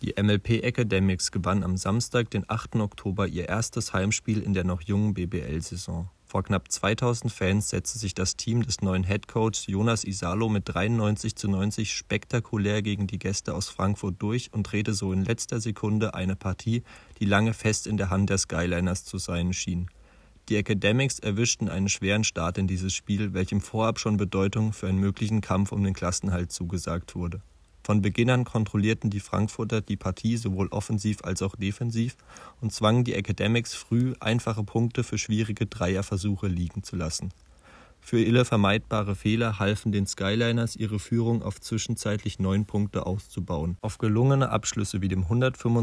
Die MLP Academics gewann am Samstag, den 8. Oktober, ihr erstes Heimspiel in der noch jungen BBL-Saison. Vor knapp 2000 Fans setzte sich das Team des neuen Headcoachs Jonas Isalo mit 93:90 spektakulär gegen die Gäste aus Frankfurt durch und drehte so in letzter Sekunde eine Partie, die lange fest in der Hand der Skyliners zu sein schien. Die Academics erwischten einen schweren Start in dieses Spiel, welchem vorab schon Bedeutung für einen möglichen Kampf um den Klassenerhalt zugesagt wurde. Von Beginn an kontrollierten die Frankfurter die Partie sowohl offensiv als auch defensiv und zwangen die Academics früh, einfache Punkte für schwierige Dreierversuche liegen zu lassen. Für ihre vermeidbare Fehler halfen den Skyliners, ihre Führung auf zwischenzeitlich 9 Punkte auszubauen. Auf gelungene Abschlüsse wie dem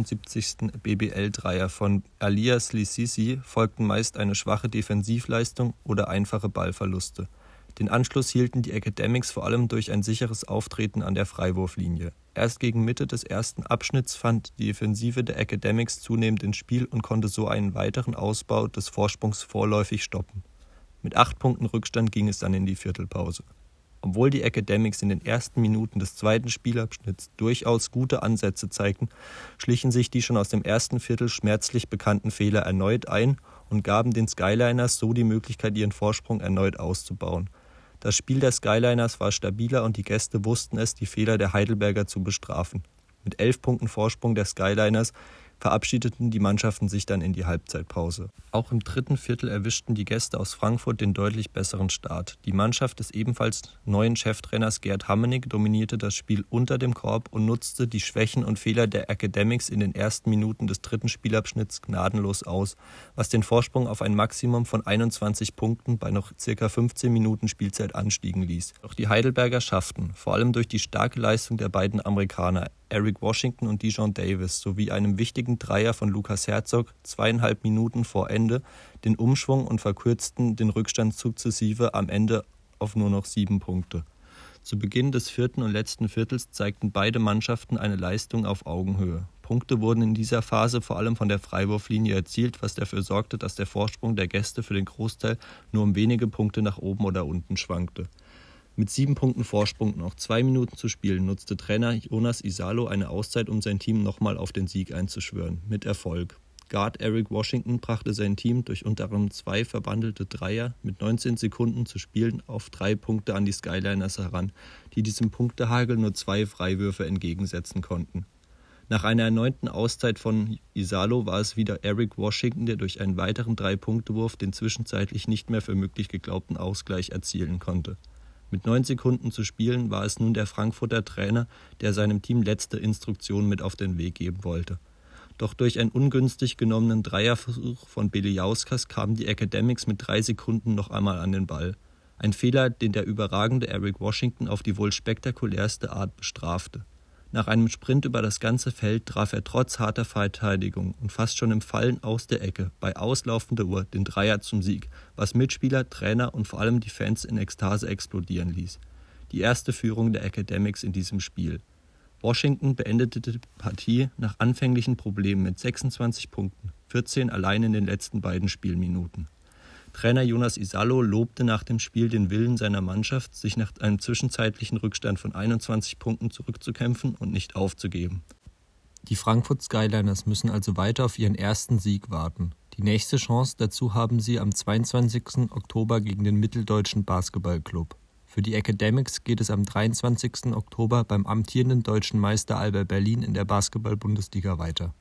175. BBL-Dreier von Alias Lissisi folgten meist eine schwache Defensivleistung oder einfache Ballverluste. Den Anschluss hielten die Academics vor allem durch ein sicheres Auftreten an der Freiwurflinie. Erst gegen Mitte des ersten Abschnitts fand die Defensive der Academics zunehmend ins Spiel und konnte so einen weiteren Ausbau des Vorsprungs vorläufig stoppen. Mit 8 Punkten Rückstand ging es dann in die Viertelpause. Obwohl die Academics in den ersten Minuten des zweiten Spielabschnitts durchaus gute Ansätze zeigten, schlichen sich die schon aus dem ersten Viertel schmerzlich bekannten Fehler erneut ein und gaben den Skyliners so die Möglichkeit, ihren Vorsprung erneut auszubauen. Das Spiel der Skyliners war stabiler und die Gäste wussten es, die Fehler der Heidelberger zu bestrafen. Mit 11 Punkten Vorsprung der Skyliners verabschiedeten die Mannschaften sich dann in die Halbzeitpause. Auch im dritten Viertel erwischten die Gäste aus Frankfurt den deutlich besseren Start. Die Mannschaft des ebenfalls neuen Cheftrainers Gerd Hammenig dominierte das Spiel unter dem Korb und nutzte die Schwächen und Fehler der Academics in den ersten Minuten des dritten Spielabschnitts gnadenlos aus, was den Vorsprung auf ein Maximum von 21 Punkten bei noch ca. 15 Minuten Spielzeit anstiegen ließ. Doch die Heidelberger schafften, vor allem durch die starke Leistung der beiden Amerikaner Eric Washington und Dijon Davis sowie einem wichtigen Dreier von Lukas Herzog 2,5 Minuten vor Ende, den Umschwung und verkürzten den Rückstand sukzessive am Ende auf nur noch 7 Punkte. Zu Beginn des vierten und letzten Viertels zeigten beide Mannschaften eine Leistung auf Augenhöhe. Punkte wurden in dieser Phase vor allem von der Freiwurflinie erzielt, was dafür sorgte, dass der Vorsprung der Gäste für den Großteil nur um wenige Punkte nach oben oder unten schwankte. Mit 7 Punkten Vorsprung und noch 2 Minuten zu spielen, nutzte Trainer Jonas Isalo eine Auszeit, um sein Team nochmal auf den Sieg einzuschwören. Mit Erfolg. Guard Eric Washington brachte sein Team durch unter anderem 2 verwandelte Dreier mit 19 Sekunden zu spielen auf 3 Punkte an die Skyliners heran, die diesem Punktehagel nur 2 Freiwürfe entgegensetzen konnten. Nach einer erneuten Auszeit von Isalo war es wieder Eric Washington, der durch einen weiteren 3-Punkte-Wurf den zwischenzeitlich nicht mehr für möglich geglaubten Ausgleich erzielen konnte. Mit 9 Sekunden zu spielen war es nun der Frankfurter Trainer, der seinem Team letzte Instruktionen mit auf den Weg geben wollte. Doch durch einen ungünstig genommenen Dreierversuch von Beliauskas kamen die Academics mit 3 Sekunden noch einmal an den Ball. Ein Fehler, den der überragende Eric Washington auf die wohl spektakulärste Art bestrafte. Nach einem Sprint über das ganze Feld traf er trotz harter Verteidigung und fast schon im Fallen aus der Ecke bei auslaufender Uhr den Dreier zum Sieg, was Mitspieler, Trainer und vor allem die Fans in Ekstase explodieren ließ. Die erste Führung der Academics in diesem Spiel. Washington beendete die Partie nach anfänglichen Problemen mit 26 Punkten, 14 allein in den letzten beiden Spielminuten. Trainer Jonas Isalo lobte nach dem Spiel den Willen seiner Mannschaft, sich nach einem zwischenzeitlichen Rückstand von 21 Punkten zurückzukämpfen und nicht aufzugeben. Die Frankfurt Skyliners müssen also weiter auf ihren ersten Sieg warten. Die nächste Chance dazu haben sie am 22. Oktober gegen den Mitteldeutschen Basketballclub. Für die Academics geht es am 23. Oktober beim amtierenden deutschen Meister Alba Berlin in der Basketball-Bundesliga weiter.